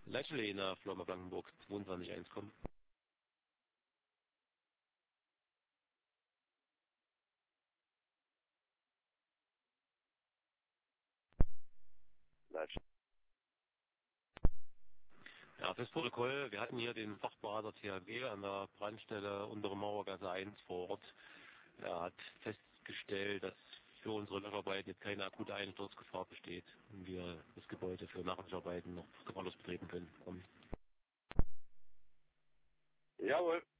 Leitstelle Firma Blankenburg 22.1 kommen. Ja, fürs Protokoll, wir hatten hier den Fachberater THW an der Brandstelle Untere Mauergasse 1 vor Ort. Er hat festgestellt, dass für unsere Löscharbeiten jetzt keine akute Einsturzgefahr besteht und wir das Gebäude für Nachlöscharbeiten noch gefahrlos betreten können. Jawohl.